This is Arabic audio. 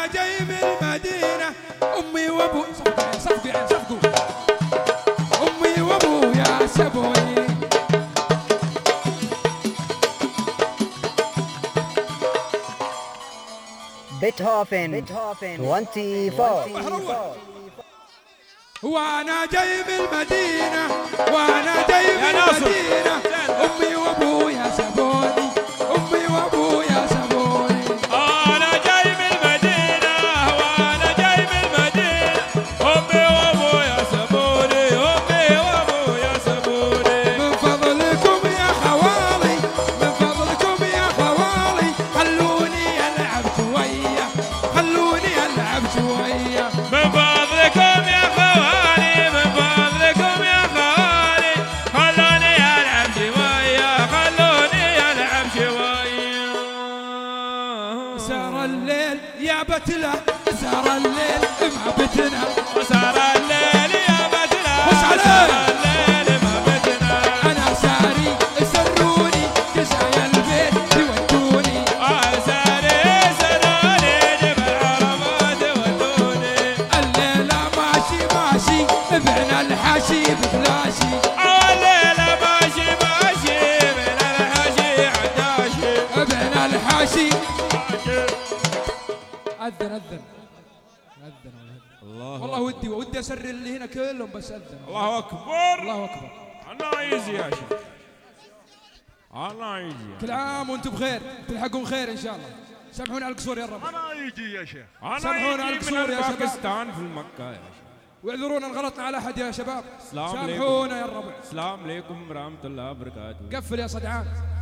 جاي من المدينة أمي وأبو صفقوا أمي وأبويا سبوني بيتهوفن 24 وانا جاي من المدينة وانا جاي من المدينة امي وابويا سبوني امي وابويا سبوني انا جاي من المدينة وانا جاي من المدينة امي وابويا سبوني امي وابويا سبوني من فضلكم يا خوالي من فضلكم يا خوالي خلوني العب شوية خلوني العب شوية من فضلكم يا خوالي من فضلكم يا خوالي خلوني العب شوية خلوني العب شوية سار الليل يا بتله سار الليل مع بتنا وسار الليل يا بتنا وش عليه؟ سار الليل ما بتنا انا ساري يسروني جزايا البيت يودوني ساري سروني جبل عرفات ودوني الليلة ماشي ماشي ابن الحشي بفلاشي الليلة ماشي ماشي من الحشي عداشي ابن الحشي أذن الله والله ودي أسر اللي هنا كلهم بس أذن الله أكبر الله أكبر الله يجزي يا شيخ الله يجزي كل عام وأنتم بخير تلحقون خير إن شاء الله سامحونا على القصور يا رب أنا يجي يا شيخ سامحونا على القصور يا شباب باكستان في مكة يا شيخ واعذرونا ان غلطنا على أحد يا شباب السلام عليكم. سامحونا يا الربع السلام عليكم ورحمة الله وبركاته قفل يا صدعان